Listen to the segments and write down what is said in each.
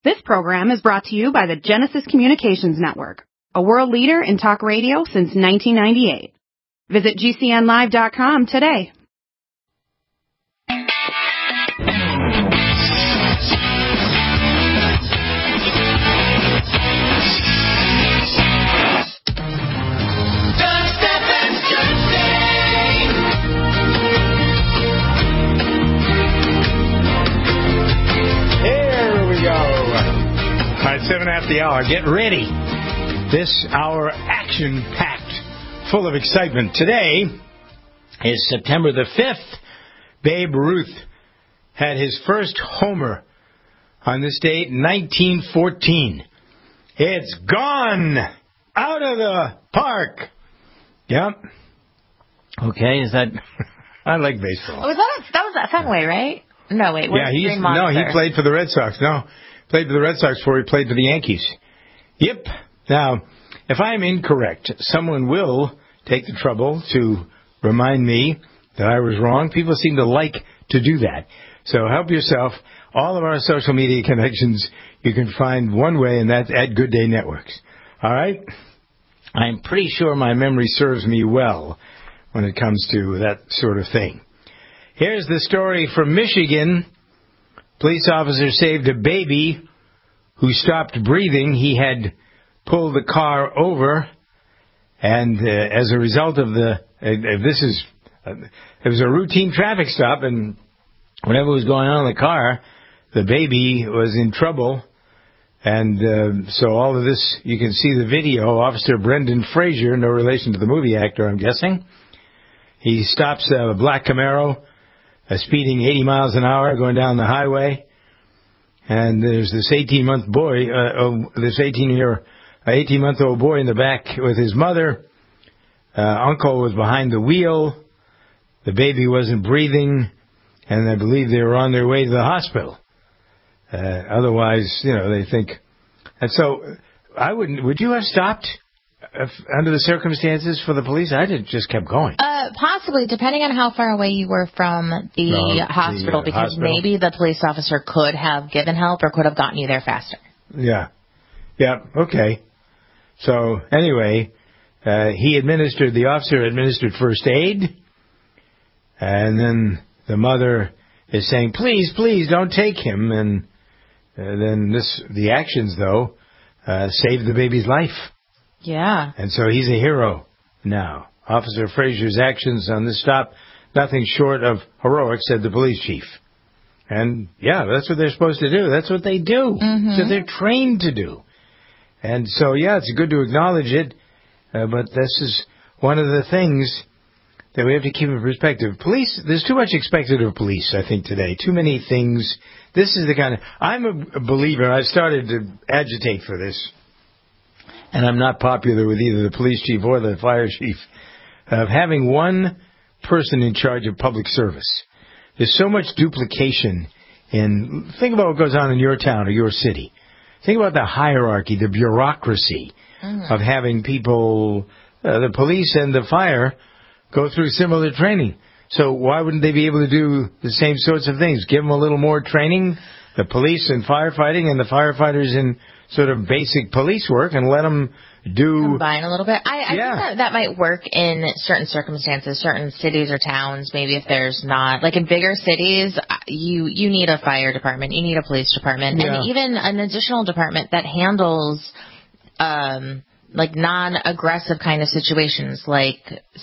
This program is brought to you by the Genesis Communications Network, a world leader in talk radio since 1998. Visit GCNlive.com today. All right, 7 after the hour. Get ready. This hour action-packed, full of excitement. Today is September the 5th. Babe Ruth had his first homer on this date, 1914. It's gone out of the park. Yep. Okay, is that... I like baseball. Was that was that Fenway, right? No, wait. Yeah, he played for the Red Sox. No. Played for the Red Sox before he played for the Yankees. Yep. Now, if I'm incorrect, someone will take the trouble to remind me that I was wrong. People seem to like to do that. So help yourself. All of our social media connections you can find one way, and that's at Good Day Networks. All right? I'm pretty sure my memory serves me well when it comes to that sort of thing. Here's the story from Michigan. Police officer saved a baby who stopped breathing. He had pulled the car over, and as a result of it was a routine traffic stop, and whatever was going on in the car, the baby was in trouble. And so all of this, you can see the video. Officer Brendan Fraser, no relation to the movie actor, I'm guessing. He stops a black Camaro, speeding 80 miles an hour going down the highway, and there's this 18-month-old boy in the back with his mother. Uncle was behind the wheel. The baby wasn't breathing, and I believe they were on their way to the hospital. Otherwise, they think. And so, would you have stopped under the circumstances for the police? I just kept going. Possibly, depending on how far away you were from the hospital, because maybe the police officer could have given help or could have gotten you there faster. Yeah. Yeah, okay. So, anyway, the officer administered first aid, and then the mother is saying, please, don't take him. And then the actions, though, saved the baby's life. Yeah. And so he's a hero now. Officer Fraser's actions on this stop, nothing short of heroic, said the police chief. And, yeah, that's what they're supposed to do. That's what they do. Mm-hmm. That's what they're trained to do. And so, yeah, it's good to acknowledge it, but this is one of the things that we have to keep in perspective. Police, there's too much expected of police, I think, today. Too many things. This is the kind of... I'm a believer. I've started to agitate for this. And I'm not popular with either the police chief or the fire chief, of having one person in charge of public service. There's so much duplication think about what goes on in your town or your city. Think about the hierarchy, the bureaucracy of having people, the police and the fire, go through similar training. So why wouldn't they be able to do the same sorts of things? Give them a little more training, the police in firefighting and the firefighters in sort of basic police work, and let them combine a little bit. I think that might work in certain circumstances, certain cities or towns. Maybe if there's not, like in bigger cities, you need a fire department, you need a police department, and even an additional department that handles like non-aggressive kind of situations, like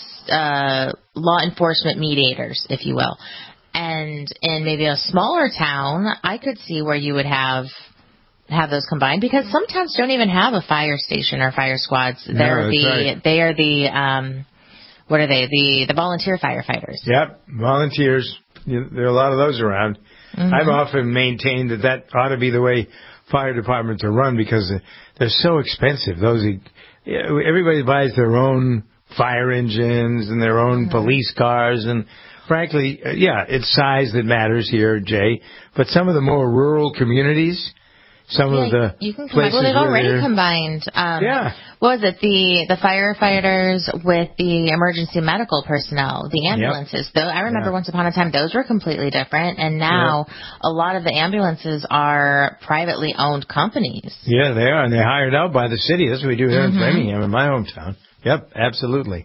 law enforcement mediators, if you will. And in maybe a smaller town, I could see where you would have those combined, because some towns don't even have a fire station or fire squads. They are the what are they? The volunteer firefighters. Yep, volunteers. There are a lot of those around. Mm-hmm. I've often maintained that ought to be the way fire departments are run, because they're so expensive. Everybody buys their own fire engines and their own police cars, and frankly, it's size that matters here, Jay. But some of the more rural communities, some of the places they've already they're... combined. What was it? The firefighters with the emergency medical personnel, the ambulances. Though I remember once upon a time those were completely different, and now a lot of the ambulances are privately owned companies. Yeah, they are, and they're hired out by the city. That's what we do here in Framingham, in my hometown. Yep, absolutely.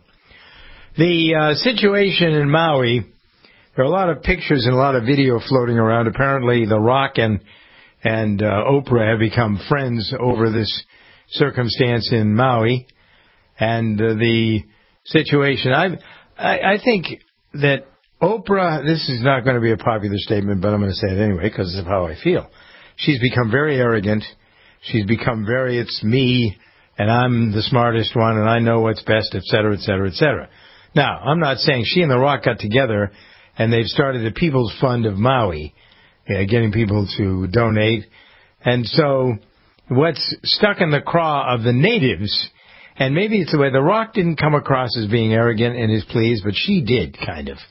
The situation in Maui, there are a lot of pictures and a lot of video floating around. Apparently, The Rock and Oprah have become friends over this circumstance in Maui, and the situation. I think that Oprah. This is not going to be a popular statement, but I'm going to say it anyway because of how I feel. She's become very arrogant. She's become very, it's me, and I'm the smartest one, and I know what's best, et cetera, et cetera, et cetera. Now, I'm not saying she and The Rock got together and they've started the People's Fund of Maui, getting people to donate. And so what's stuck in the craw of the natives, and maybe it's the way The Rock didn't come across as being arrogant in his pleas, but she did, kind of.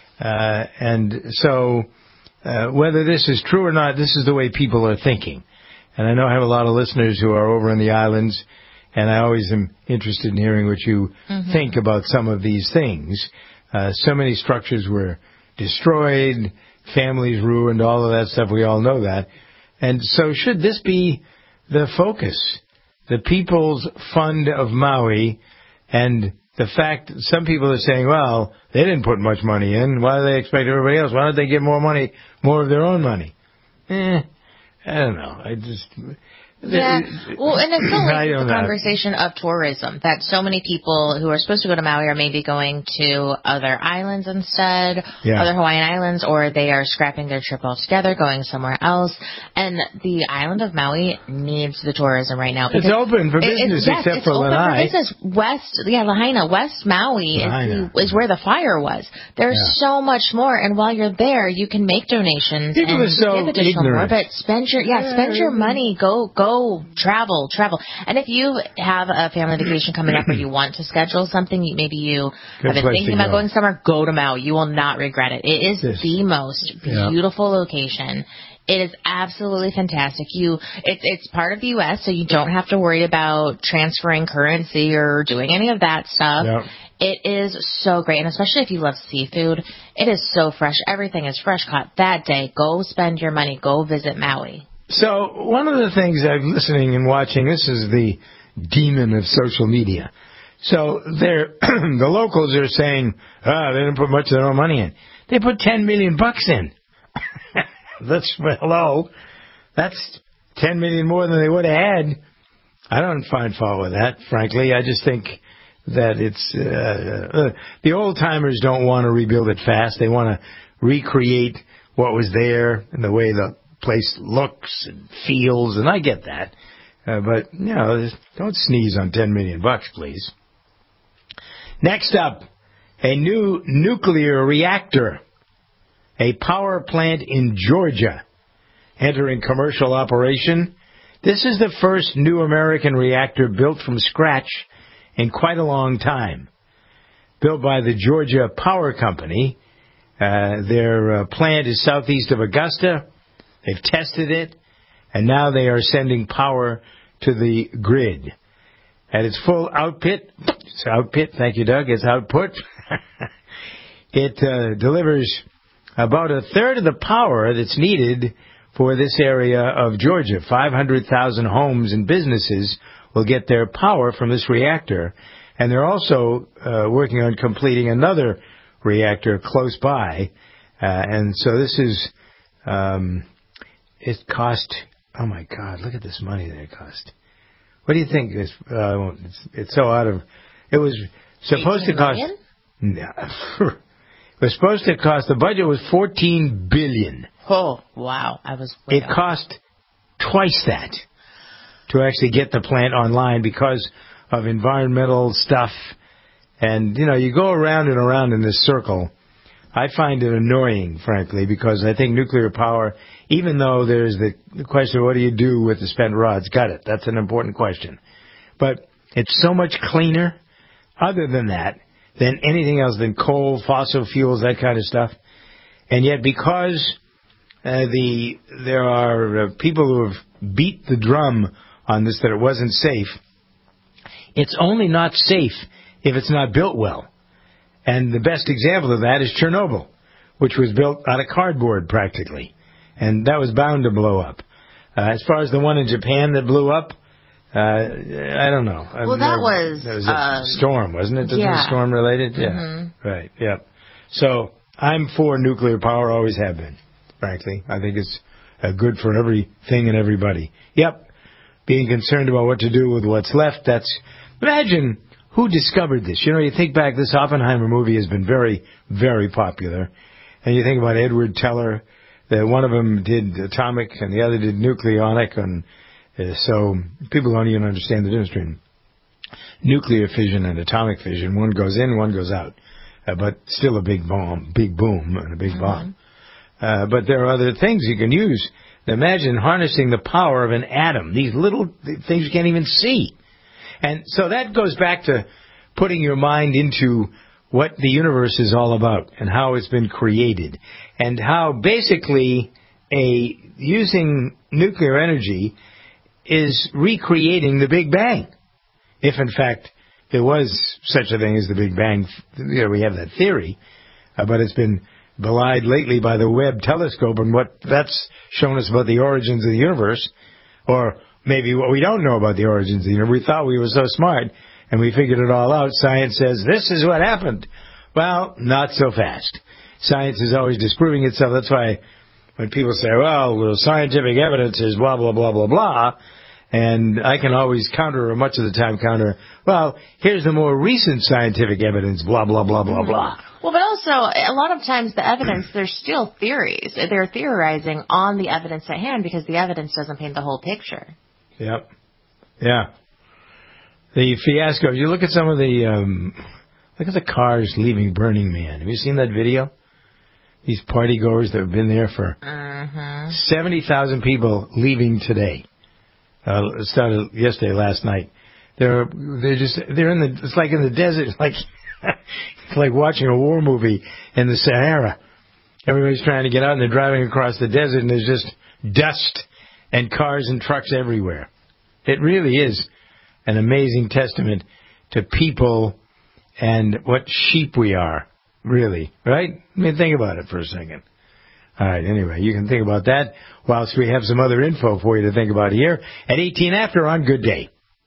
And so whether this is true or not, this is the way people are thinking. And I know I have a lot of listeners who are over in the islands, and I always am interested in hearing what you think about some of these things. So many structures were destroyed, families ruined, all of that stuff. We all know that. And so should this be the focus? The People's Fund of Maui, and the fact that some people are saying, well, they didn't put much money in. Why do they expect everybody else? Why don't they give more money, more of their own money? I don't know. Well, and it's not like the conversation of tourism, that so many people who are supposed to go to Maui are maybe going to other islands instead, other Hawaiian islands, or they are scrapping their trip altogether, going somewhere else. And the island of Maui needs the tourism right now. It's open for business except for Lanai. It's open for business. Lahaina, West Maui is where the fire was. There's so much more, and while you're there, you can make donations and give additional more, but spend your money, go travel. And if you have a family vacation coming up or you want to schedule something, maybe you have been thinking about going somewhere, go to Maui. You will not regret it. It is the most beautiful location. It is absolutely fantastic. It's part of the U.S., so you don't have to worry about transferring currency or doing any of that stuff. Yep. It is so great, and especially if you love seafood, it is so fresh. Everything is fresh caught that day. Go spend your money. Go visit Maui. So one of the things I'm listening and watching, this is the demon of social media. So the locals are saying, they didn't put much of their own money in. They put $10 million in. Hello. That's $10 million more than they would have had. I don't find fault with that, frankly. I just think that it's the old-timers don't want to rebuild it fast. They want to recreate what was there and the way the place looks and feels, and I get that. But, don't sneeze on $10 million, please. Next up, a new nuclear reactor. A power plant in Georgia entering commercial operation. This is the first new American reactor built from scratch in quite a long time. Built by the Georgia Power Company. Their plant is southeast of Augusta. They've tested it, and now they are sending power to the grid. At its full output, thank you, Doug, its output, it delivers about a third of the power that's needed for this area of Georgia. 500,000 homes and businesses will get their power from this reactor, and they're also working on completing another reactor close by. And so this is... it cost, oh my God, look at this money that it cost. What do you think? It's so out of, it was supposed to cost, it was supposed to cost, the budget was $14 billion. Oh, wow. It cost twice that to actually get the plant online because of environmental stuff. And, you go around and around in this circle. I find it annoying, frankly, because I think nuclear power, even though there's the question of what do you do with the spent rods, got it. That's an important question. But it's so much cleaner, other than that, than anything else, than coal, fossil fuels, that kind of stuff. And yet because there are people who have beat the drum on this that it wasn't safe. It's only not safe if it's not built well. And the best example of that is Chernobyl, which was built out of cardboard practically. And that was bound to blow up. As far as the one in Japan that blew up, I don't know. Well, that was a storm, wasn't it? Yeah. Storm related? Yeah. Mm-hmm. Right, yeah. So I'm for nuclear power, always have been, frankly. I think it's good for everything and everybody. Yep. Being concerned about what to do with what's left, imagine who discovered this. You think back, this Oppenheimer movie has been very, very popular. And you think about Edward Teller, that one of them did atomic and the other did nucleonic, and so people don't even understand the difference between nuclear fission and atomic fission. One goes in, one goes out, but still a big boom, and a big bomb. But there are other things you can use. Imagine harnessing the power of an atom, these little things you can't even see. And so that goes back to putting your mind into what the universe is all about and how it's been created, and how basically using nuclear energy is recreating the Big Bang. If, in fact, there was such a thing as the Big Bang, we have that theory, but it's been belied lately by the Webb telescope and what that's shown us about the origins of the universe, or maybe what we don't know about the origins of the universe. We thought we were so smart, and we figured it all out. Science says, this is what happened. Well, not so fast. Science is always disproving itself. That's why when people say, well, scientific evidence is blah, blah, blah, blah, blah, and I can always much of the time well, here's the more recent scientific evidence, blah, blah, blah, blah, blah. Well, but also, a lot of times the evidence, there's still theories. They're theorizing on the evidence at hand because the evidence doesn't paint the whole picture. Yep. Yeah. The fiasco, you look at some of look at the cars leaving Burning Man. Have you seen that video? These partygoers that have been there for 70,000 people leaving today. It started yesterday, last night. It's like in the desert. It's like watching a war movie in the Sahara. Everybody's trying to get out and they're driving across the desert and there's just dust and cars and trucks everywhere. It really is an amazing testament to people and what sheep we are, really, right? I mean, think about it for a second. All right, anyway, you can think about that whilst we have some other info for you to think about here at 18 after on Good Day.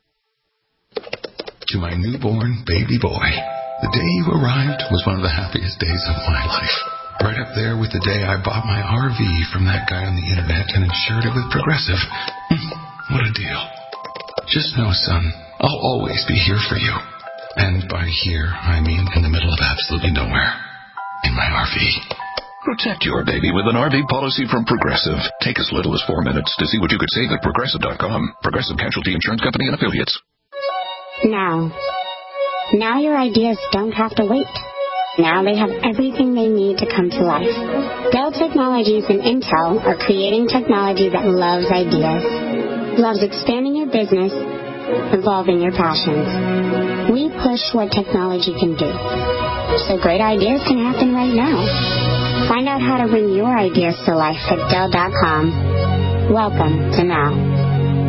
To my newborn baby boy, the day you arrived was one of the happiest days of my life. Right up there with the day I bought my RV from that guy on the internet and insured it with Progressive. What a deal. Just know, son, I'll always be here for you. And by here, I mean in the middle of absolutely nowhere. In my RV. Protect your baby with an RV policy from Progressive. Take as little as 4 minutes to see what you could save at Progressive.com. Progressive Casualty Insurance Company and Affiliates. Now your ideas don't have to wait. Now they have everything they need to come to life. Dell Technologies and Intel are creating technology that loves ideas, loves expanding your business, evolving your passions. We push what technology can do, so great ideas can happen right now. Find out how to bring your ideas to life at Dell.com. Welcome to Now.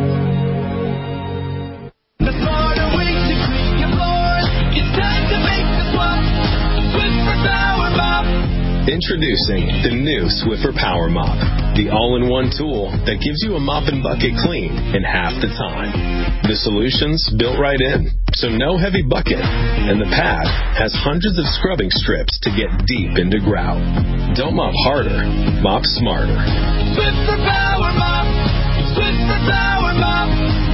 Introducing the new Swiffer Power Mop, the all-in-one tool that gives you a mop and bucket clean in half the time. The solution's built right in, so no heavy bucket, and the pad has hundreds of scrubbing strips to get deep into grout. Don't mop harder, mop smarter. Swiffer Power Mop, Swiffer Power Mop.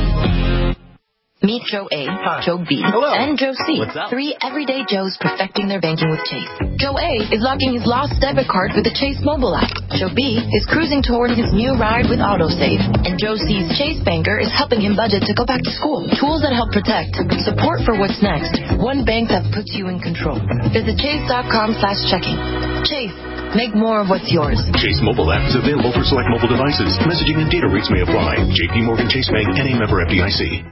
Meet Joe A, Joe B, and Joe C. Three everyday Joes perfecting their banking with Chase. Joe A is locking his lost debit card with the Chase mobile app. Joe B is cruising toward his new ride with AutoSave. And Joe C's Chase banker is helping him budget to go back to school. Tools that help protect, support for what's next. One bank that puts you in control. Visit chase.com/checking. Chase. Make more of what's yours. Chase mobile app is available for select mobile devices. Messaging and data rates may apply. JP Morgan Chase Bank, NA member FDIC.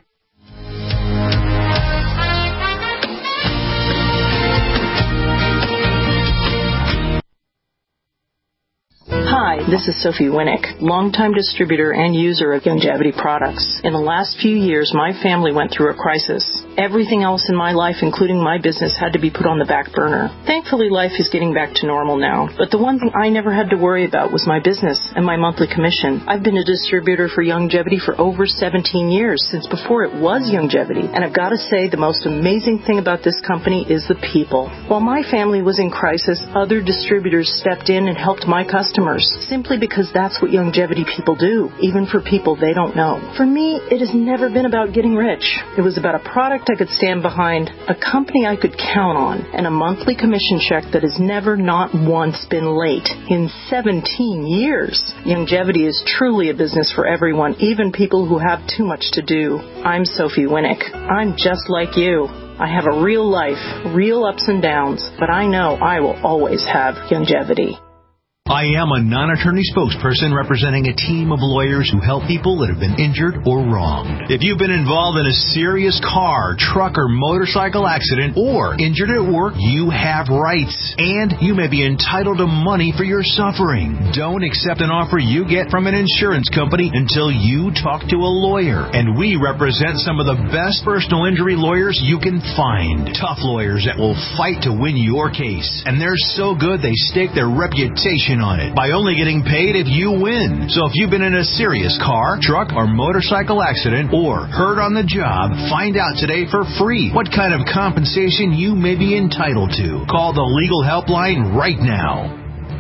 Hi, this is Sophie Winnick, longtime distributor and user of Youngevity products. In the last few years, my family went through a crisis. Everything else in my life, including my business, had to be put on the back burner. Thankfully, life is getting back to normal now. But the one thing I never had to worry about was my business and my monthly commission. I've been a distributor for Youngevity for over 17 years, since before it was Youngevity. And I've got to say, the most amazing thing about this company is the people. While my family was in crisis, other distributors stepped in and helped my customers, simply because that's what Youngevity people do, even for people they don't know. For me, it has never been about getting rich. It was about a product I could stand behind, a company I could count on, and a monthly commission check that has never not once been late in 17 years. Youngevity is truly a business for everyone, even people who have too much to do. I'm Sophie Winnick. I'm just like you. I have a real life, real ups and downs, but I know I will always have Youngevity. I am a non-attorney spokesperson representing a team of lawyers who help people that have been injured or wronged. If you've been involved in a serious car, truck, or motorcycle accident or injured at work, you have rights, and you may be entitled to money for your suffering. Don't accept an offer you get from an insurance company until you talk to a lawyer. And we represent some of the best personal injury lawyers you can find. Tough lawyers that will fight to win your case. And they're so good they stake their reputation on it by only getting paid if you win. So if you've been in a serious car, truck, or motorcycle accident or hurt on the job, find out today for free what kind of compensation you may be entitled to. Call the legal helpline right now.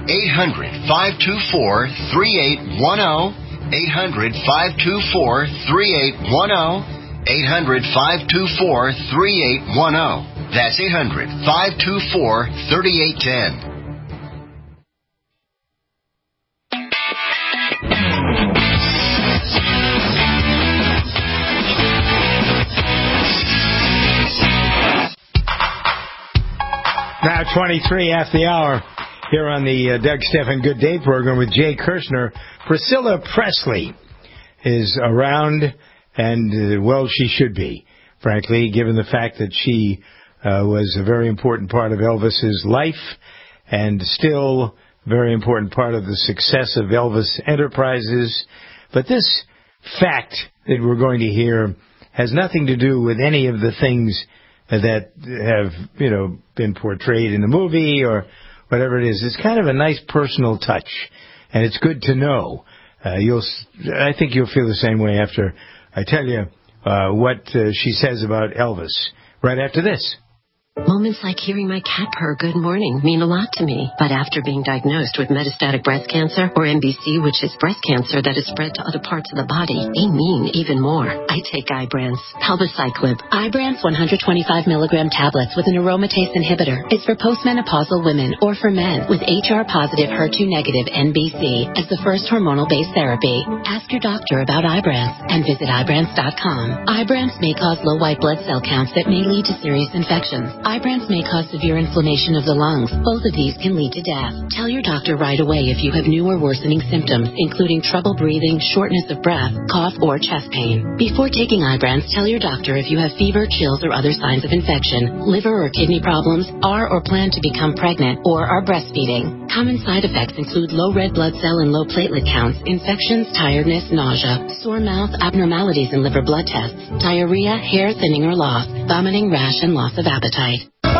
800-524-3810. 800-524-3810. 800-524-3810. That's 800-524-3810. Now 23 after the hour here on the Doug Stephan Good Day program with Jay Kirshner. Priscilla Presley is around, and, well, she should be, frankly, given the fact that she was a very important part of Elvis's life and still a very important part of the success of Elvis Enterprises. But this fact that we're going to hear has nothing to do with any of the things that have, been portrayed in the movie or whatever it is. It's kind of a nice personal touch, and it's good to know. I think you'll feel the same way after I tell you what she says about Elvis right after this. Moments like hearing my cat purr good morning mean a lot to me. But after being diagnosed with metastatic breast cancer, or MBC, which is breast cancer that is spread to other parts of the body, they mean even more. I take Ibrance, palbociclib. Ibrance 125 milligram tablets with an aromatase inhibitor is for postmenopausal women or for men with HR-positive, HER2-negative MBC as the first hormonal-based therapy. Ask your doctor about Ibrance and visit Ibrance.com. Ibrance may cause low white blood cell counts that may lead to serious infections. Ibrance may cause severe inflammation of the lungs. Both of these can lead to death. Tell your doctor right away if you have new or worsening symptoms, including trouble breathing, shortness of breath, cough, or chest pain. Before taking Ibrance, tell your doctor if you have fever, chills, or other signs of infection, liver or kidney problems, are or plan to become pregnant, or are breastfeeding. Common side effects include low red blood cell and low platelet counts, infections, tiredness, nausea, sore mouth, abnormalities in liver blood tests, diarrhea, hair thinning or loss, vomiting, rash, and loss of appetite.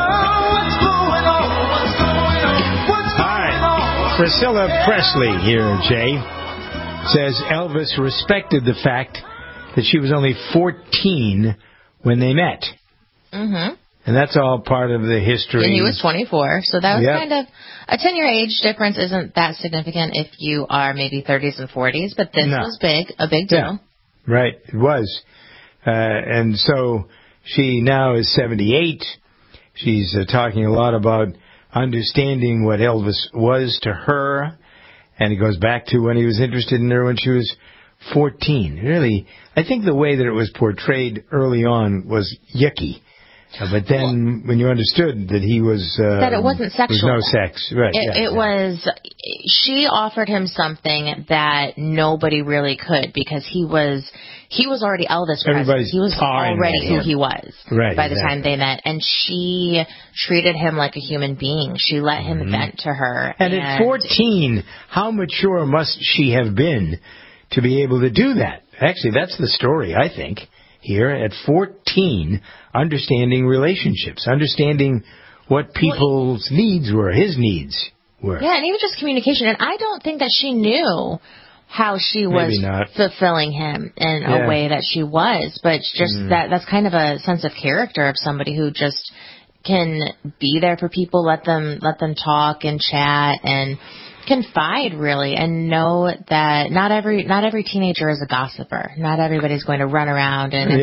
Priscilla Presley here, Jay, says Elvis respected the fact that she was only 14 when they met. Mm-hmm. And that's all part of the history. And he was 24, so that was kind of a 10-year age difference isn't that significant if you are maybe 30s and 40s, but this was a big deal. Yeah. Right, it was. And so she now is 78. She's talking a lot about understanding what Elvis was to her, and it goes back to when he was interested in her when she was 14. Really, I think the way that it was portrayed early on was yucky. But then when you understood that he was... that it wasn't sexual. There was no sex. Right. It was... She offered him something that nobody really could because he was he was already Elvis Presley. He was already who he was by the time they met. And she treated him like a human being. She let him vent to her. And at 14, how mature must she have been to be able to do that? Actually, that's the story, I think, here. At 14, understanding relationships, understanding what people's needs were, his needs were. Yeah, and even just communication. And I don't think that she knew how she was fulfilling him in a way that she was, but just that's kind of a sense of character of somebody who just can be there for people, let them talk and chat and confide, really, and know that not every teenager is a gossiper. Not everybody's going to run around and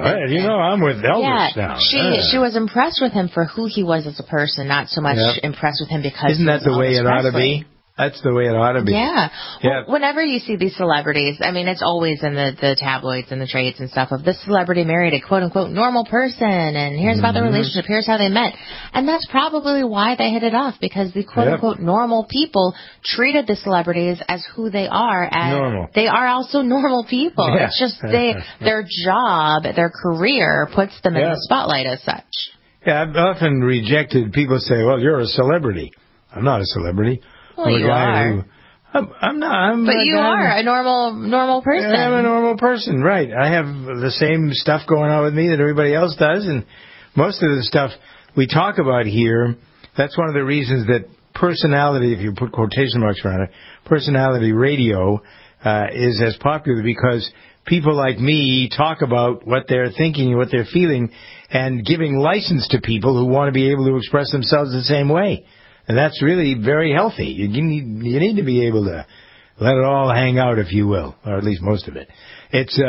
I'm with Elvis now. She was impressed with him for who he was as a person, not so much impressed with him because isn't that the way it ought to be? That's the way it ought to be. Yeah. Well, whenever you see these celebrities, I mean, it's always in the tabloids and the trades and stuff of this celebrity married a quote-unquote normal person, and here's about the relationship, here's how they met. And that's probably why they hit it off, because the quote-unquote normal people treated the celebrities as who they are. As they are also normal people. Yeah. It's just their job, their career puts them in the spotlight as such. Yeah, I've often rejected people say, well, you're a celebrity. I'm not a celebrity. Well, you are. I'm not. But you are a normal person. I'm a normal person, right. I have the same stuff going on with me that everybody else does, and most of the stuff we talk about here, that's one of the reasons that personality, if you put quotation marks around it, personality radio is as popular, because people like me talk about what they're thinking and what they're feeling and giving license to people who want to be able to express themselves the same way. And that's really very healthy. You need to be able to let it all hang out, if you will, or at least most of it. It's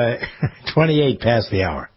28 past the hour.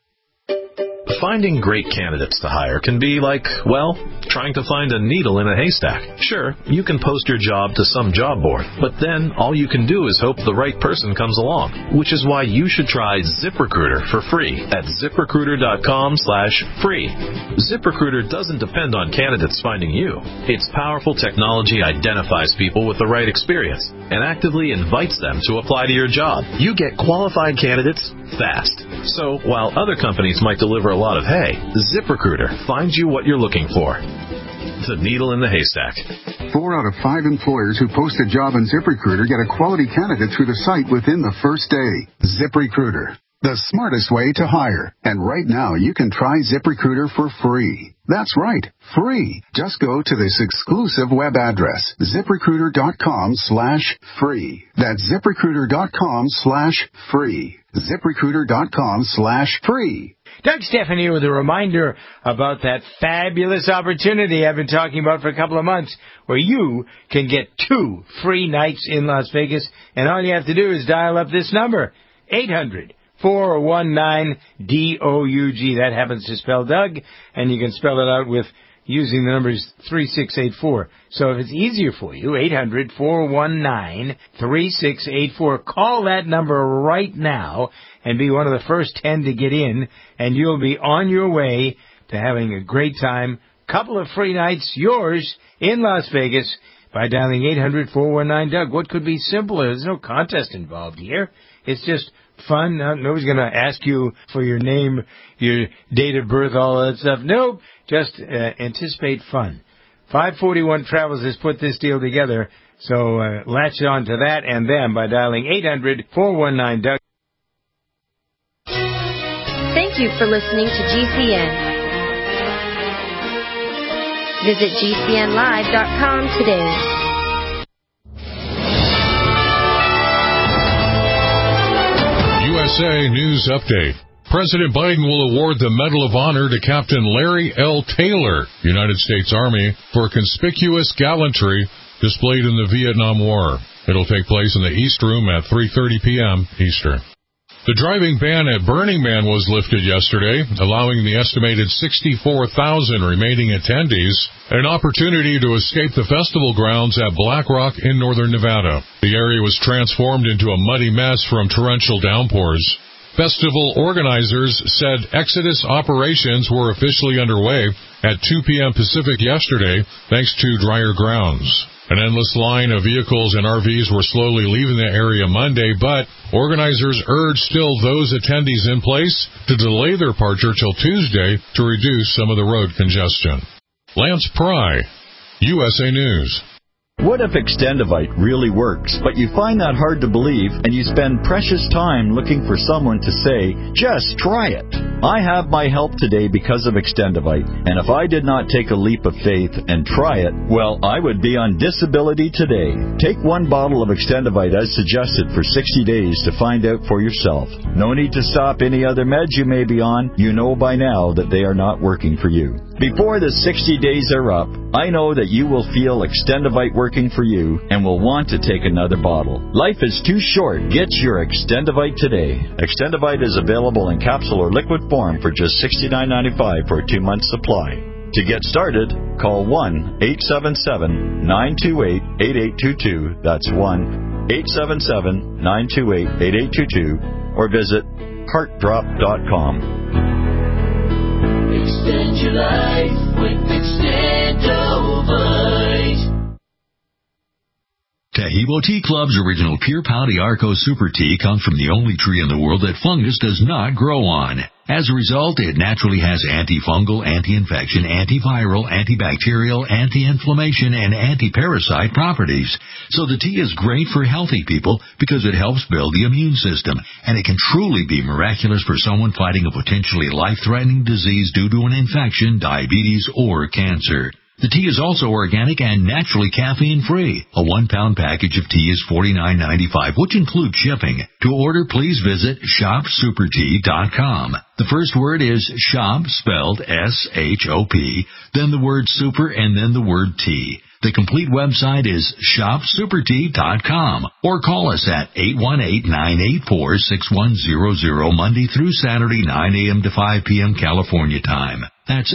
Finding great candidates to hire can be like, well, trying to find a needle in a haystack. Sure, you can post your job to some job board, but then all you can do is hope the right person comes along, which is why you should try ZipRecruiter for free at ZipRecruiter.com/free. ZipRecruiter doesn't depend on candidates finding you. Its powerful technology identifies people with the right experience and actively invites them to apply to your job. You get qualified candidates fast. So while other companies might deliver a lot of hay, ZipRecruiter finds you what you're looking for. The needle in the haystack. 4 out of 5 employers who post a job on ZipRecruiter get a quality candidate through the site within the first day. ZipRecruiter, the smartest way to hire. And right now, you can try ZipRecruiter for free. That's right, free. Just go to this exclusive web address, ZipRecruiter.com/free. That's ZipRecruiter.com/free. ZipRecruiter.com/free. Doug Stephan here with a reminder about that fabulous opportunity I've been talking about for a couple of months, where you can get 2 free nights in Las Vegas, and all you have to do is dial up this number, 800-419-DOUG. That happens to spell Doug, and you can spell it out with using the numbers 3684. So if it's easier for you, 800-419-3684. Call that number right now and be one of the first 10 to get in, and you'll be on your way to having a great time. Couple of free nights, yours, in Las Vegas, by dialing 800-419-DOUG. What could be simpler? There's no contest involved here. It's just fun. Nobody's going to ask you for your name, your date of birth, all that stuff. Nope. Just anticipate fun. 541 Travels has put this deal together, so latch on to that and them by dialing 800-419-DOUG. Thank you for listening to GCN. Visit GCNlive.com today. USA News Update. President Biden will award the Medal of Honor to Captain Larry L. Taylor, United States Army, for conspicuous gallantry displayed in the Vietnam War. It'll take place in the East Room at 3:30 p.m. Eastern. The driving ban at Burning Man was lifted yesterday, allowing the estimated 64,000 remaining attendees an opportunity to escape the festival grounds at Black Rock in northern Nevada. The area was transformed into a muddy mess from torrential downpours. Festival organizers said exodus operations were officially underway at 2 p.m. Pacific yesterday, thanks to drier grounds. An endless line of vehicles and RVs were slowly leaving the area Monday, but organizers urged still those attendees in place to delay their departure till Tuesday to reduce some of the road congestion. Lance Pry, USA News. What if Extendivite really works, but you find that hard to believe and you spend precious time looking for someone to say, just try it? I have my help today because of Extendivite, and if I did not take a leap of faith and try it, well, I would be on disability today. Take one bottle of Extendivite as suggested for 60 days to find out for yourself. No need to stop any other meds you may be on. You know by now that they are not working for you. Before the 60 days are up, I know that you will feel Extendivite working for you and will want to take another bottle. Life is too short. Get your Extendivite today. Extendivite is available in capsule or liquid form for just $69.95 for a 2-month supply. To get started, call 1-877-928-8822. That's 1-877-928-8822 or visit heartdrop.com. Extend your life with Extendivite. Taheebo Tea Club's original Pure Pau d'Arco Super Tea comes from the only tree in the world that fungus does not grow on. As a result, it naturally has antifungal, anti-infection, antiviral, antibacterial, anti-inflammation, and anti-parasite properties. So the tea is great for healthy people because it helps build the immune system, and it can truly be miraculous for someone fighting a potentially life-threatening disease due to an infection, diabetes, or cancer. The tea is also organic and naturally caffeine-free. A 1-pound package of tea is $49.95, which includes shipping. To order, please visit shopsupertea.com. The first word is shop, spelled S-H-O-P, then the word super, and then the word tea. The complete website is shopsupertea.com or call us at 818-984-6100 Monday through Saturday, 9 a.m. to 5 p.m. California time. That's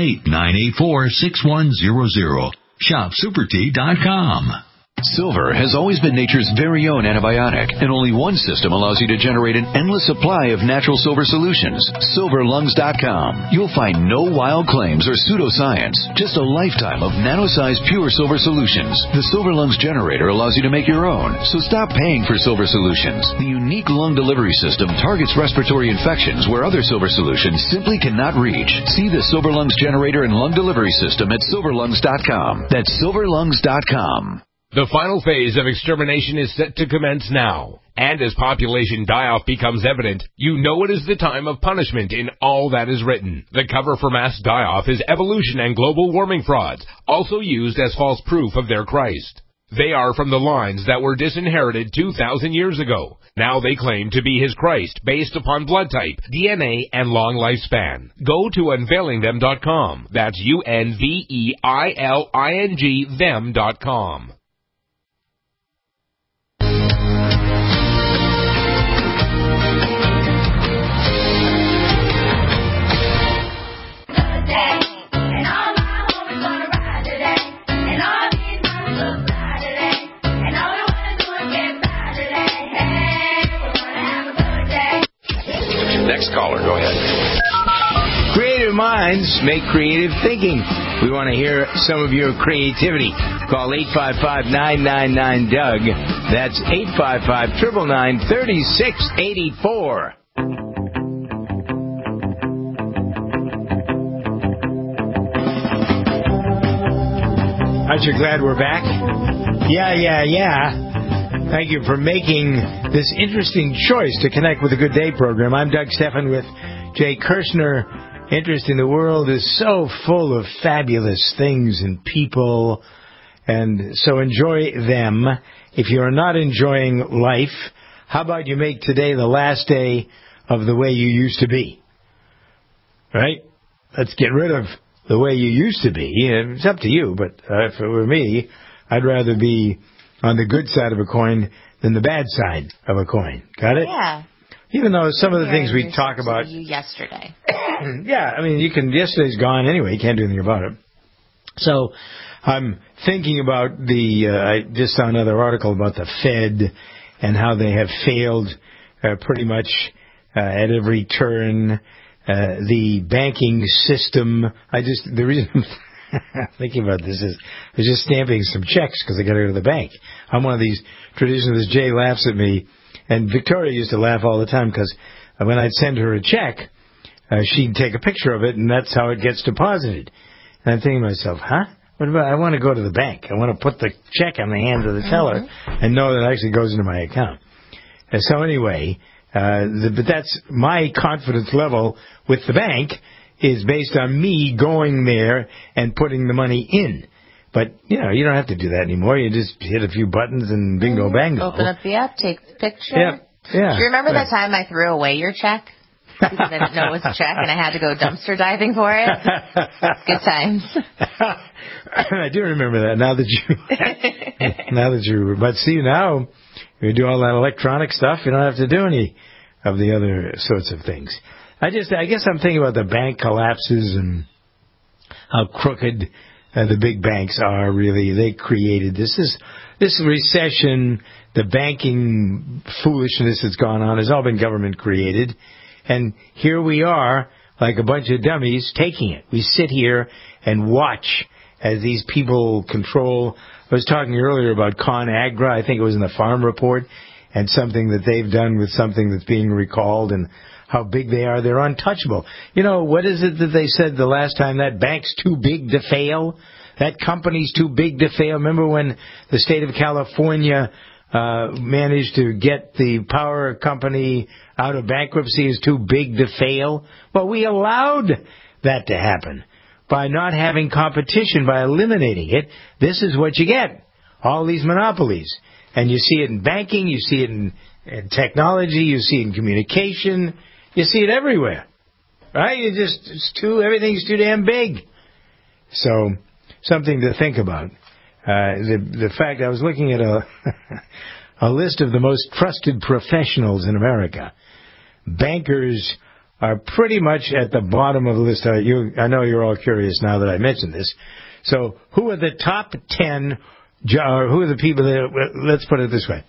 818-984-6100. shopsupertea.com. Silver has always been nature's very own antibiotic, and only one system allows you to generate an endless supply of natural silver solutions. SilverLungs.com. You'll find no wild claims or pseudoscience, just a lifetime of nano-sized pure silver solutions. The Silver Lungs generator allows you to make your own, so stop paying for silver solutions. The unique lung delivery system targets respiratory infections where other silver solutions simply cannot reach. See the Silver Lungs generator and lung delivery system at SilverLungs.com. That's SilverLungs.com. The final phase of extermination is set to commence now. And as population die-off becomes evident, you know it is the time of punishment in all that is written. The cover for mass die-off is evolution and global warming frauds, also used as false proof of their Christ. They are from the lines that were disinherited 2,000 years ago. Now they claim to be his Christ based upon blood type, DNA, and long lifespan. Go to unveilingthem.com. That's UNVEILING them.com. Next caller, go ahead. Creative minds make creative thinking. We want to hear some of your creativity. Call 855-999-DOUG. That's 855-999-3684. Aren't you glad we're back? Yeah. Thank you for making this interesting choice to connect with the Good Day program. I'm Doug Stephan with Jay Kirshner. Interest in the world is so full of fabulous things and people, and so enjoy them. If you're not enjoying life, how about you make today the last day of the way you used to be? Right? Let's get rid of the way you used to be. It's up to you, but if it were me, I'd rather be on the good side of a coin than the bad side of a coin. Got it? Yeah. Even though some of the things we talk about... You yesterday. Yeah, I mean, yesterday's gone anyway. You can't do anything about it. So I'm thinking about I just saw another article about the Fed and how they have failed pretty much at every turn. The banking system, the reason thinking about this, I was just stamping some checks because I got to go to the bank. I'm one of these traditionalists. Jay laughs at me, and Victoria used to laugh all the time because when I'd send her a check, she'd take a picture of it, and that's how it gets deposited. And I'm thinking to myself, what about, I want to go to the bank. I want to put the check on the hand of the teller and know that it actually goes into my account. And so anyway, but that's my confidence level with the bank is based on me going there and putting the money in. But, you don't have to do that anymore. You just hit a few buttons and bingo bango. Open up the app, take the picture. Yeah. Do you remember that time I threw away your check? Because I didn't know it was a check and I had to go dumpster diving for it? Good times. I do remember that now that you, but see now, you do all that electronic stuff, you don't have to do any of the other sorts of things. I guess I'm thinking about the bank collapses and how crooked the big banks are really. They created this recession, the banking foolishness that's gone on has all been government created. And here we are, like a bunch of dummies, taking it. We sit here and watch as these people control. I was talking earlier about ConAgra, I think it was in the Farm Report, and something that they've done with something that's being recalled and how big they are. They're untouchable. What is it that they said the last time? That bank's too big to fail? That company's too big to fail? Remember when the state of California managed to get the power company out of bankruptcy is too big to fail? Well, we allowed that to happen by not having competition, by eliminating it. This is what you get, all these monopolies. And you see it in banking, you see it in technology, you see it in communication, you see it everywhere. Right? Everything's too damn big. So, something to think about. The fact I was looking at a list of the most trusted professionals in America. Bankers are pretty much at the bottom of the list. I know you're all curious now that I mentioned this. So who are the top 10, who are the people that, let's put it this way.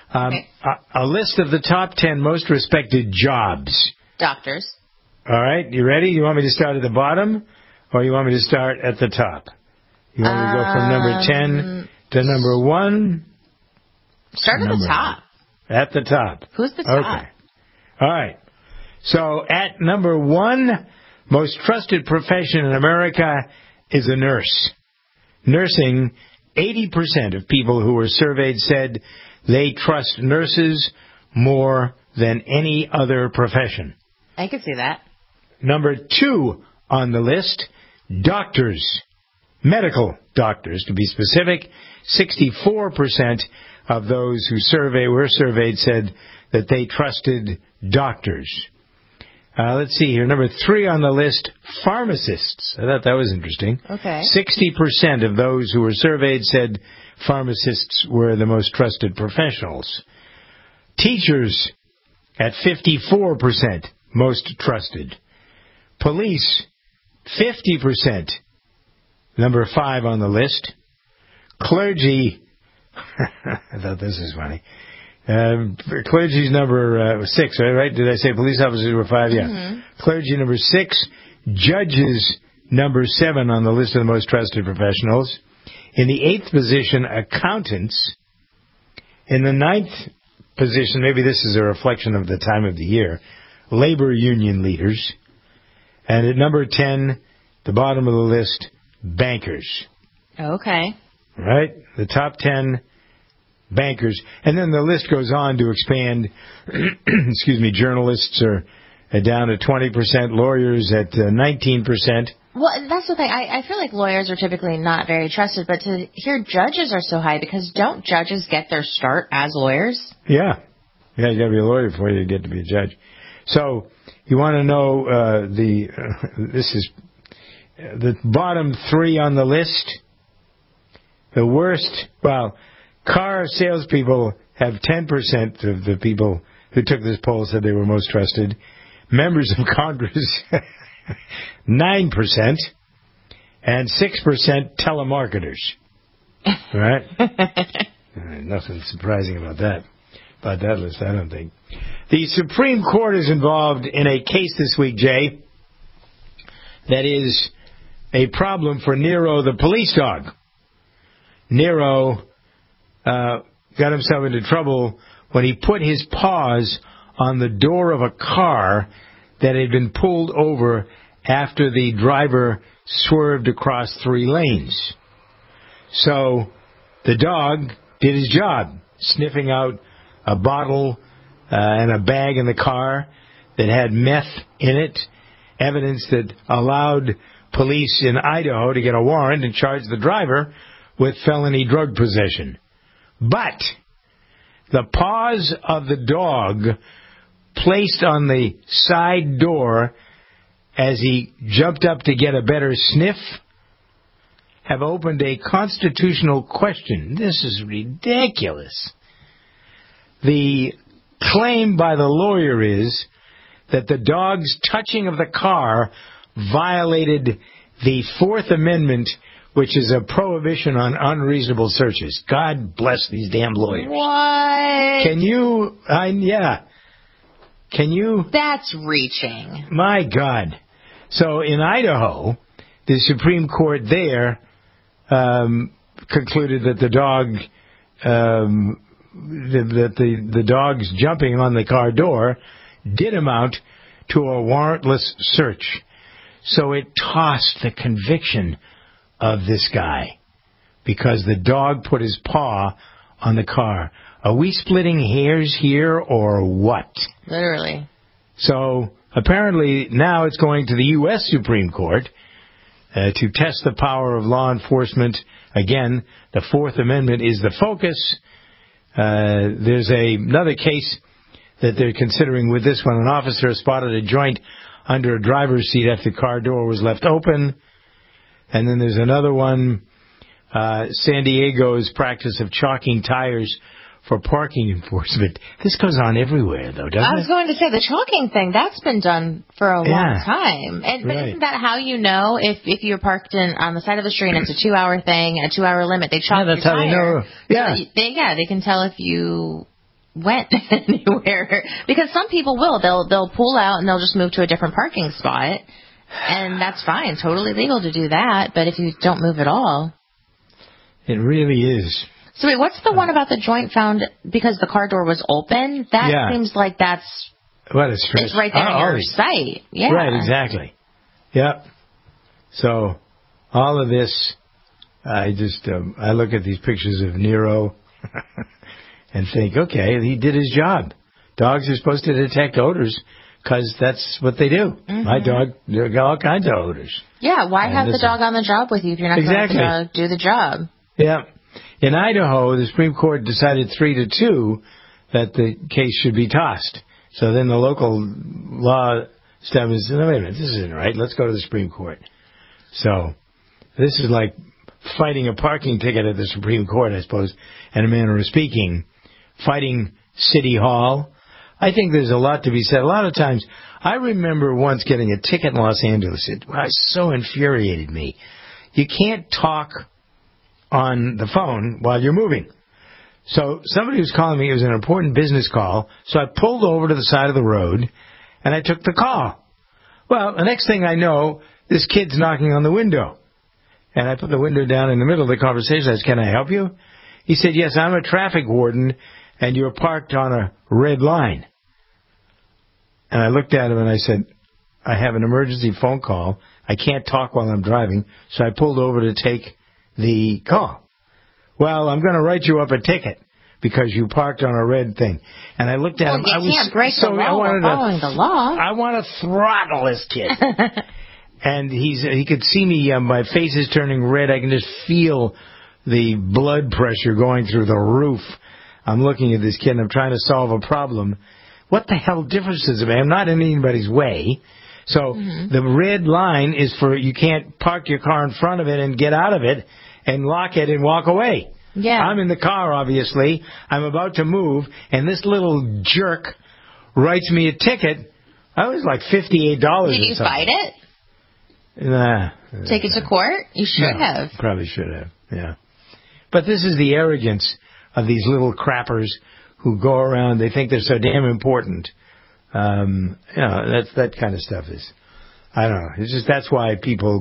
A list of the top 10 most respected jobs. Doctors. All right, you ready? You want me to start at the bottom, or you want me to start at the top? You want me to go from number 10 to number 1? Start at the top. At the top. Who's the top? Okay. All right. So at number 1, most trusted profession in America is a nurse. Nursing, 80% of people who were surveyed said they trust nurses more than any other profession. I could see that. Number 2 on the list, doctors. Medical doctors, to be specific. 64% of those who were surveyed said that they trusted doctors. Let's see here. Number 3 on the list, pharmacists. I thought that was interesting. Okay. 60% of those who were surveyed said pharmacists were the most trusted professionals. Teachers at 54% most trusted. Police, 50%. Number 5 on the list. Clergy, I thought this was funny. Clergy's number 6, right? Did I say police officers were 5? Yeah. Mm-hmm. Clergy number 6. Judges number 7 on the list of the most trusted professionals. In the 8th position, accountants. In the 9th position, maybe this is a reflection of the time of the year, labor union leaders. And at number 10, the bottom of the list, bankers. Okay. Right? The top 10 bankers. And then the list goes on to expand. Journalists are down to 20%, lawyers at 19%. Well, that's the thing. I feel like lawyers are typically not very trusted, but to hear judges are so high, because don't judges get their start as lawyers? Yeah. Yeah, you got to be a lawyer before you get to be a judge. So, you want to know this is the bottom 3 on the list. The worst, car salespeople have 10% of the people who took this poll said they were most trusted. Members of Congress, 9%, and 6% telemarketers. Right? Nothing surprising about that list, I don't think. The Supreme Court is involved in a case this week, Jay, that is a problem for Nero the police dog. Nero got himself into trouble when he put his paws on the door of a car that had been pulled over after the driver swerved across 3 lanes. So the dog did his job, sniffing out a bottle and a bag in the car that had meth in it, evidence that allowed police in Idaho to get a warrant and charge the driver with felony drug possession. But the paws of the dog placed on the side door as he jumped up to get a better sniff have opened a constitutional question. This is ridiculous. The claim by the lawyer is that the dog's touching of the car violated the Fourth Amendment, which is a prohibition on unreasonable searches. God bless these damn lawyers. What? Can you... yeah. Can you... That's reaching. My God. So in Idaho, the Supreme Court there concluded that the dog... that the dog's jumping on the car door did amount to a warrantless search. So it tossed the conviction of this guy because the dog put his paw on the car. Are we splitting hairs here or what? Literally. So apparently now it's going to the U.S. Supreme Court to test the power of law enforcement. Again, the Fourth Amendment is the focus. There's another case that they're considering with this one. An officer spotted a joint under a driver's seat after the car door was left open. And then there's another one, San Diego's practice of chalking tires for parking enforcement. This goes on everywhere, though, doesn't it? I was going to say, the chalking thing, that's been done for a long time. And right. Isn't that how you know if you're parked on the side of the street and it's a 2-hour thing, a 2-hour limit, they chalk your tire. That's how they know. Yeah. So they can tell if you went anywhere. Because some people will. They'll pull out and they'll just move to a different parking spot. And that's fine. Totally legal to do that. But if you don't move at all. It really is. So wait, what's the one about the joint found because the car door was open? That seems like that's... What a stretch. It's right there in your sight. Yeah. Right, exactly. Yep. So, all of this, I look at these pictures of Nero and think, okay, he did his job. Dogs are supposed to detect odors because that's what they do. Mm-hmm. My dog got all kinds of odors. Yeah, why have the dog on the job with you if you're not going to let the dog do the job? Yeah. In Idaho, the Supreme Court decided 3-2 that the case should be tossed. So then the local law establishment said, no, wait a minute, this isn't right. Let's go to the Supreme Court. So this is like fighting a parking ticket at the Supreme Court, I suppose, in a manner of speaking. Fighting City Hall. I think there's a lot to be said. A lot of times, I remember once getting a ticket in Los Angeles. It so infuriated me. You can't talk on the phone while you're moving. So somebody was calling me. It was an important business call. So I pulled over to the side of the road, and I took the call. Well, the next thing I know, this kid's knocking on the window. And I put the window down in the middle of the conversation. I said, can I help you? He said, yes, I'm a traffic warden, and you're parked on a red line. And I looked at him, and I said, I have an emergency phone call. I can't talk while I'm driving. So I pulled over to take the call. Well, I'm going to write you up a ticket because you parked on a red thing. And I looked at him. You can't break the law while following the law. I want to throttle this kid. And he could see me. My face is turning red. I can just feel the blood pressure going through the roof. I'm looking at this kid and I'm trying to solve a problem. What the hell difference does it make? I'm not in anybody's way. So the red line is for you can't park your car in front of it and get out of it and lock it and walk away. Yeah. I'm in the car, obviously. I'm about to move, and this little jerk writes me a ticket. I was like $58 Did you something. fight it? Nah. Take it to court? You should have. Probably should have, yeah. But this is the arrogance of these little crappers who go around. They think they're so damn important. That kind of stuff is, I don't know. It's just that's why people get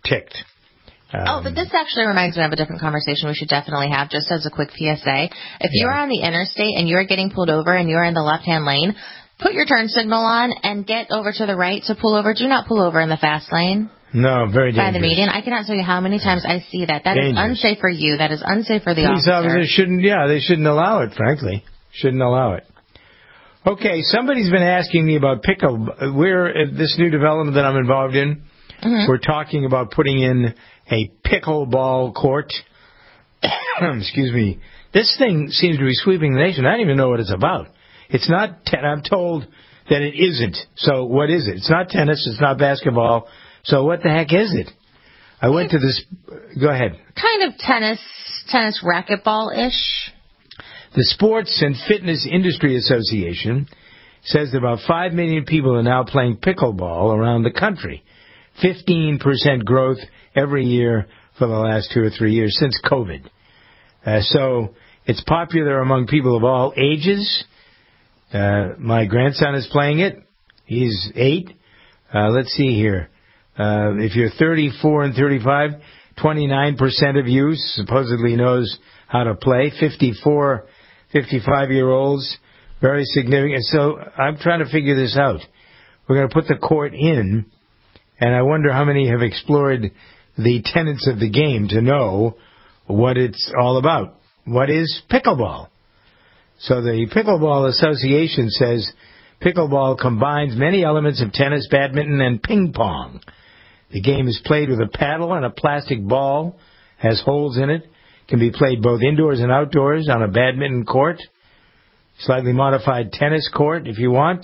ticked. But this actually reminds me of a different conversation we should definitely have, just as a quick PSA. If you're on the interstate and you're getting pulled over and you're in the left-hand lane, put your turn signal on and get over to the right to pull over. Do not pull over in the fast lane. No, very dangerous. By the median. I cannot tell you how many times I see that. That is unsafe for you. That is unsafe for the officer. Police officers they shouldn't allow it, frankly. Shouldn't allow it. Okay, somebody's been asking me about this new development that I'm involved in. Mm-hmm. We're talking about putting in a pickleball court. Excuse me. This thing seems to be sweeping the nation. I don't even know what it's about. It's not I'm told that it isn't. So what is it? It's not tennis. It's not basketball. So what the heck is it? I went to this. Go ahead. Kind of tennis racquetball-ish. The Sports and Fitness Industry Association says that about 5 million people are now playing pickleball around the country. 15% growth every year for the last 2 or 3 years since COVID. So it's popular among people of all ages. My grandson is playing it. He's 8. Let's see here. If you're 34 and 35, 29% of you supposedly knows how to play. 55-year-olds, very significant. So I'm trying to figure this out. We're going to put the court in, and I wonder how many have explored the tenets of the game to know what it's all about. What is pickleball? So the Pickleball Association says pickleball combines many elements of tennis, badminton, and ping pong. The game is played with a paddle and a plastic ball, has holes in it, can be played both indoors and outdoors on a badminton court, slightly modified tennis court if you want.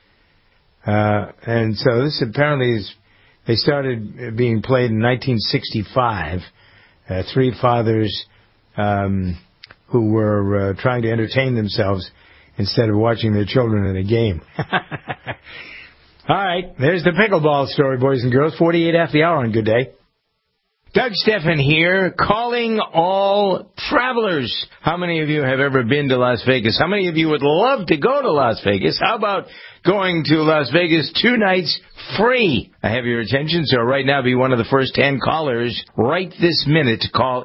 And so this apparently they started being played in 1965. 3 fathers who were trying to entertain themselves instead of watching their children in a game. All right, there's the pickleball story, boys and girls. 48 after the hour on Good Day. Doug Steffen here, calling all travelers. How many of you have ever been to Las Vegas? How many of you would love to go to Las Vegas? How about going to Las Vegas 2 nights free? I have your attention, so right now be one of the first 10 callers right this minute. Call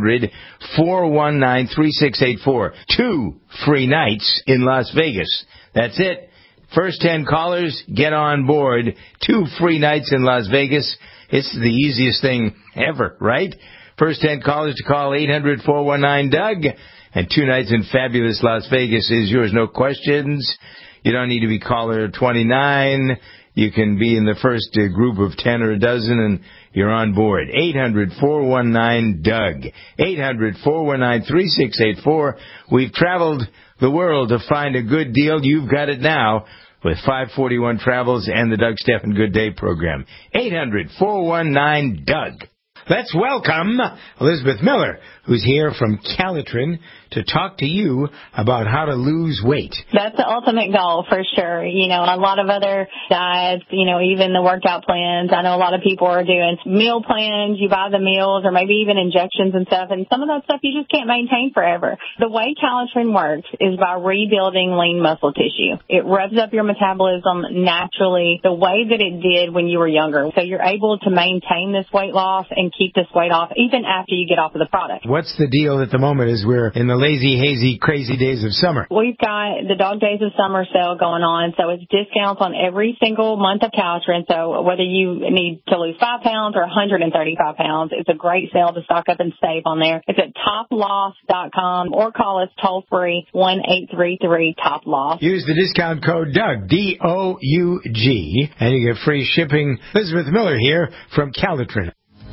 800-419-3684. 2 free nights in Las Vegas. That's it. First 10 callers, get on board. 2 free nights in Las Vegas. It's the easiest thing ever, right? First 10 callers to call 800-419-DOUG. And 2 nights in fabulous Las Vegas is yours. No questions. You don't need to be caller 29. You can be in the first group of 10 or a dozen, and you're on board. 800-419-DOUG. 800-419-3684. We've traveled the world to find a good deal. You've got it now with 541 Travels and the Doug Steffen Good Day program. 800-419-DOUG. Let's welcome Elizabeth Miller, who's here from Calitrin to talk to you about how to lose weight. That's the ultimate goal for sure. You know, a lot of other diets, you know, even the workout plans. I know a lot of people are doing meal plans. You buy the meals or maybe even injections and stuff. And some of that stuff you just can't maintain forever. The way Calitrin works is by rebuilding lean muscle tissue. It revs up your metabolism naturally the way that it did when you were younger. So you're able to maintain this weight loss and keep this weight off even after you get off of the product. What's the deal at the moment is we're in the lazy, hazy, crazy days of summer. We've got the Dog Days of Summer sale going on, so it's discounts on every single month of Calitrin. So whether you need to lose 5 pounds or 135 pounds, it's a great sale to stock up and save on there. It's at toploss.com or call us toll-free 1-833-TOP-LOSS. Use the discount code DOUG, D-O-U-G, and you get free shipping. Elizabeth Miller here from Calitrin.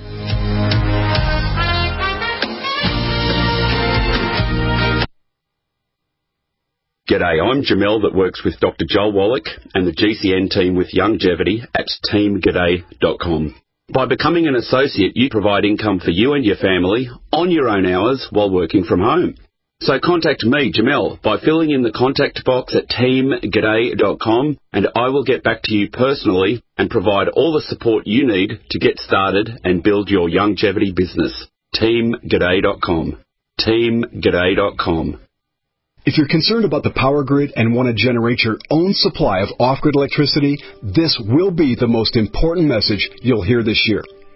G'day, I'm Jamel that works with Dr. Joel Wallach and the GCN team with Longevity at teamg'day.com. By becoming an associate, you provide income for you and your family on your own hours while working from home. So contact me, Jamel, by filling in the contact box at teamg'day.com and I will get back to you personally and provide all the support you need to get started and build your longevity business. teamg'day.com. teamg'day.com. If you're concerned about the power grid and want to generate your own supply of off-grid electricity, this will be the most important message you'll hear this year.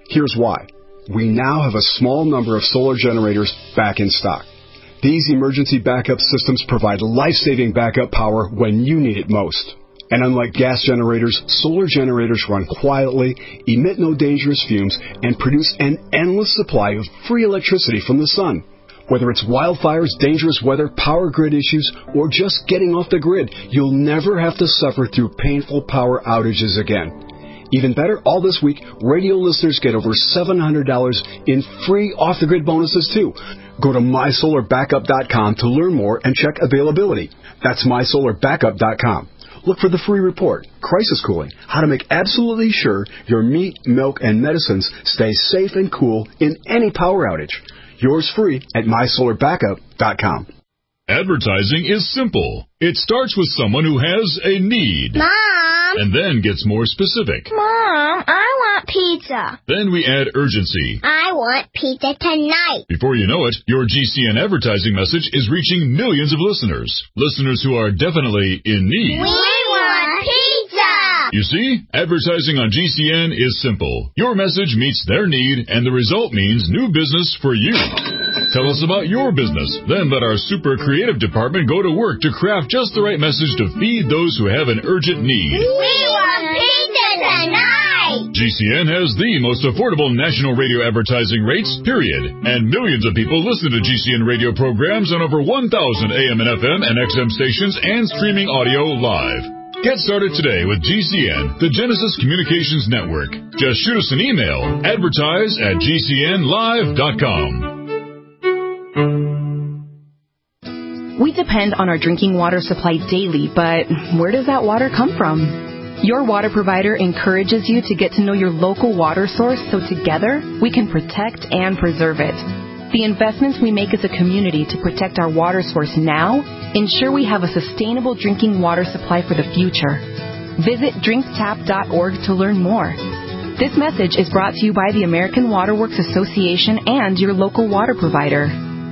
Here's why. We now have a small number of solar generators back in stock. These emergency backup systems provide life-saving backup power when you need it most. And unlike gas generators, solar generators run quietly, emit no dangerous fumes, and produce an endless supply of free electricity from the sun. Whether it's wildfires, dangerous weather, power grid issues, or just getting off the grid, you'll never have to suffer through painful power outages again. Even better, all this week, radio listeners get over $700 in free off-the-grid bonuses, too. Go to MySolarBackup.com to learn more and check availability. That's MySolarBackup.com. Look for the free report, Crisis Cooling, how to make absolutely sure your meat, milk, and medicines stay safe and cool in any power outage. Yours free at MySolarBackup.com. Advertising is simple. It starts with someone who has a need. Mom! And then gets more specific. Mom, I want pizza. Then we add urgency. I want pizza tonight. Before you know it, your GCN advertising message is reaching millions of listeners. Listeners who are definitely in need. We want pizza! You see, advertising on GCN is simple. Your message meets their need, and the result means new business for you. Tell us about your business. Then let our super creative department go to work to craft just the right message to feed those who have an urgent need. We want pizza tonight! GCN has the most affordable national radio advertising rates, period. And millions of people listen to GCN radio programs on over 1,000 AM and FM and XM stations and streaming audio live. Get started today with GCN, the Genesis Communications Network. Just shoot us an email, advertise@gcnlive.com. We depend on our drinking water supply daily, but where does that water come from? Your water provider encourages you to get to know your local water source so together we can protect and preserve it. The investments we make as a community to protect our water source now ensure we have a sustainable drinking water supply for the future. Visit drinktap.org to learn more. This message is brought to you by the American Water Works Association and your local water provider.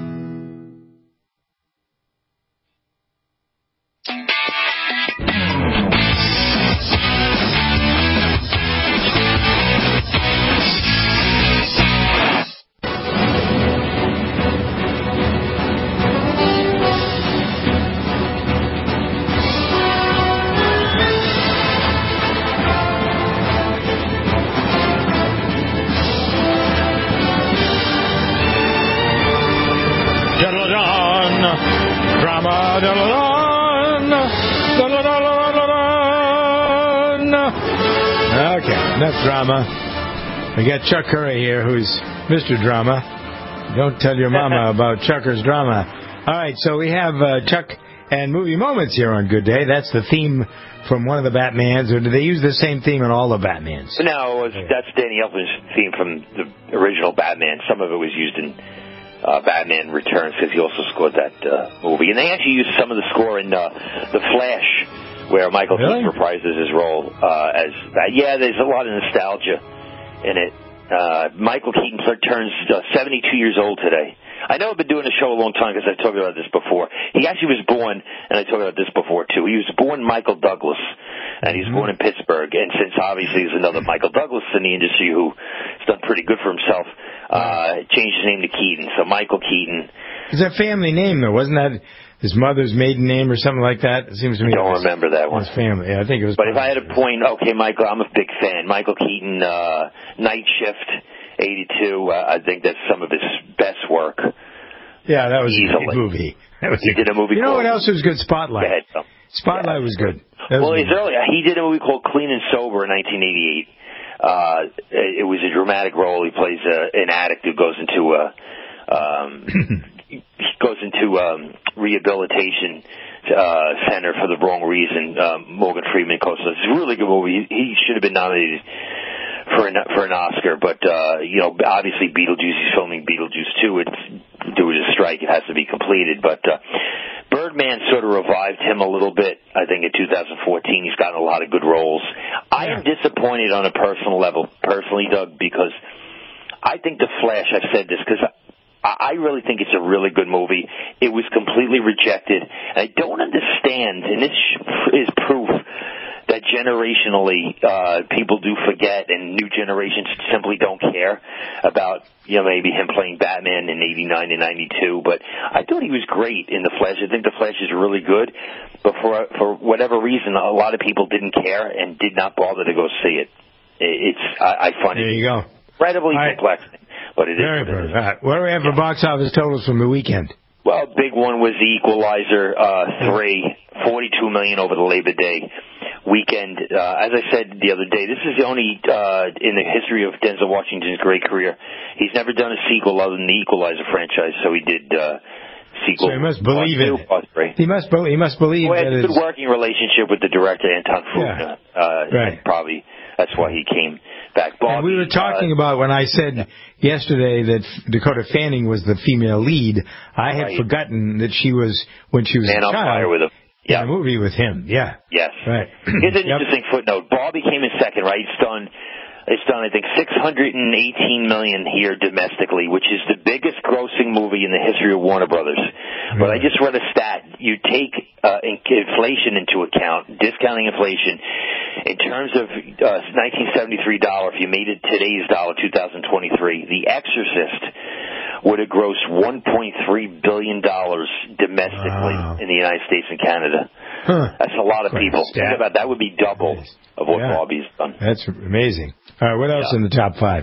Enough drama. We got Chuck Curry here, who's Mr. Drama. Don't tell your mama about Chucker's drama. All right, so we have Chuck and Movie Moments here on Good Day. That's the theme from one of the Batmans, or do they use the same theme in all the Batmans? No, that's Danny Elfman's theme from the original Batman. Some of it was used in Batman Returns, because he also scored that movie. And they actually used some of the score in The Flash, where Michael Keaton reprises his role as that. Yeah, there's a lot of nostalgia in it. Michael Keaton turns 72 years old today. I know I've been doing the show a long time because I've talked about this before. He actually was born, and I talked about this before too, he was born Michael Douglas, and he was born in Pittsburgh. And since obviously there's another Michael Douglas in the industry who's done pretty good for himself, changed his name to Keaton. So Michael Keaton. It's a family name, though, wasn't that his mother's maiden name or something like that? It seems to me. I don't remember that one. His family, yeah, I think it was. But if I had a point, okay, Michael, I'm a big fan. Michael Keaton, Night Shift, 82. I think that's some of his best work. Yeah, that was a good movie. He did a movie. You know what else was good? Spotlight. Spotlight was good. He's earlier. He did a movie called Clean and Sober in 1988. It was a dramatic role. He plays an addict who goes into rehabilitation center for the wrong reason. Morgan Freeman co-stars. It's a really good movie. He should have been nominated for an Oscar, but obviously Beetlejuice. He's filming Beetlejuice 2. It's due to strike. It has to be completed, but Birdman sort of revived him a little bit. I think in 2014 he's gotten a lot of good roles. I am disappointed on a personal level, Doug, because I think The Flash. I've said this because I really think it's a really good movie. It was completely rejected. And I don't understand, and this is proof that generationally people do forget, and new generations simply don't care about, maybe him playing Batman in 89 and 92. But I thought he was great in The Flash. I think The Flash is really good, but for whatever reason, a lot of people didn't care and did not bother to go see it. I find there it you go. incredibly perplexing, but it is. Very good. What do we have for box office totals from the weekend? Well, big one was The Equalizer 3, $42 million over the Labor Day weekend. As I said the other day, this is the only in the history of Denzel Washington's great career. He's never done a sequel other than the Equalizer franchise, so he did sequel. So he must believe it. He must believe that it's a good working relationship with the director, Anton Fuqua. Right. And probably that's why he came back. And we were talking about when I said yesterday that Dakota Fanning was the female lead. I had forgotten that she was, when she was Man a on child, Fire with him. in a movie with him. Yeah. Yes. Right. Here's an interesting footnote. Barbie came in second, right? It's done, I think, $618 million here domestically, which is the biggest grossing movie in the history of Warner Brothers. Mm-hmm. But I just read a stat. You take inflation into account, discounting inflation. In terms of 1973 dollar, if you made it today's dollar, 2023, The Exorcist would have grossed $1.3 billion domestically in the United States and Canada. Huh. That's a lot of people. Think about that. Would be double of what Barbie's done. That's amazing. All right, what else in the top five?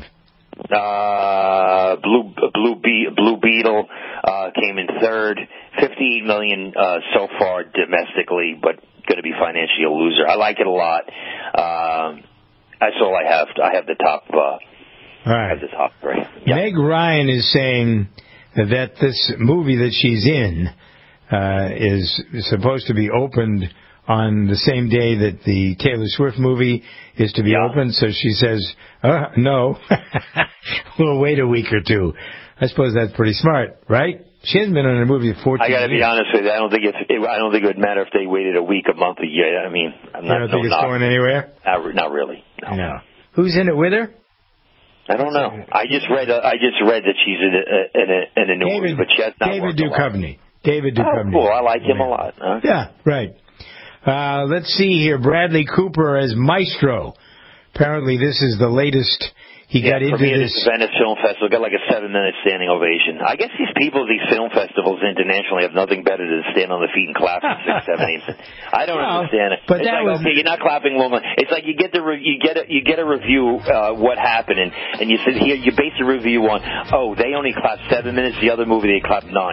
Blue Beetle came in third. $58 million so far domestically, but going to be financially a loser. I like it a lot. That's all I have. I have the top. All right. The top three. Yep. Meg Ryan is saying that this movie that she's in is supposed to be opened on the same day that the Taylor Swift movie is to be opened. So she says, no, we'll wait a week or two. I suppose that's pretty smart, right? She hasn't been in a movie for 14 years. I got to be honest with you. I don't think it would matter if they waited a week, a month, a year. I mean, I'm not. You don't think it's going anywhere? Not really. No. Who's in it with her? I don't know. I just read that she's in a new movie, but she has not worked a lot. David Duchovny. Oh, cool. I like him a lot. Huh? Yeah, right. Let's see here. Bradley Cooper as Maestro. Apparently, this is the latest. He got into this. Venice Film Festival. Got like a 7-minute standing ovation. I guess these people, these film festivals internationally, have nothing better than stand on their feet and clap for 6, 7, 8. I don't understand it. But it's that like, okay, you're not clapping woman. It's like you get a review what happened, and you said here you base a review on they only clapped 7 minutes. The other movie they clapped 9.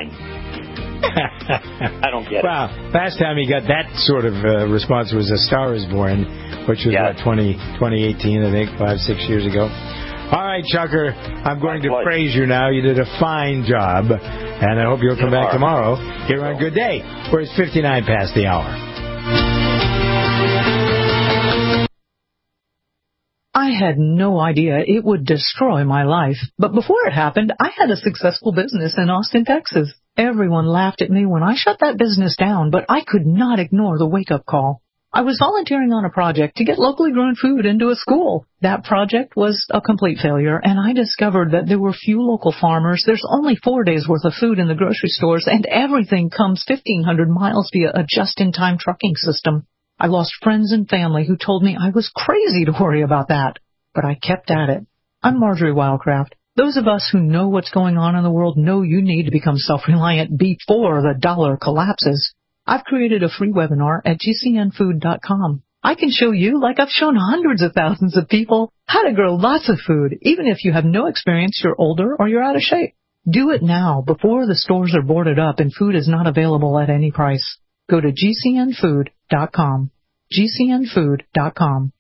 I don't get it. Wow. Last time he got that sort of response was A Star Is Born, which was 2018, I think, 5-6 years ago. All right, Chucker, I'm going to praise you now. You did a fine job, and I hope you'll come back tomorrow here on Good Day, where it's 59 past the hour. I had no idea it would destroy my life. But before it happened, I had a successful business in Austin, Texas. Everyone laughed at me when I shut that business down, but I could not ignore the wake-up call. I was volunteering on a project to get locally grown food into a school. That project was a complete failure, and I discovered that there were few local farmers. There's only 4 days' worth of food in the grocery stores, and everything comes 1,500 miles via a just-in-time trucking system. I lost friends and family who told me I was crazy to worry about that, but I kept at it. I'm Marjorie Wildcraft. Those of us who know what's going on in the world know you need to become self-reliant before the dollar collapses. I've created a free webinar at GCNfood.com. I can show you, like I've shown hundreds of thousands of people, how to grow lots of food, even if you have no experience, you're older, or you're out of shape. Do it now, before the stores are boarded up and food is not available at any price. Go to GCNfood.com. GCNfood.com.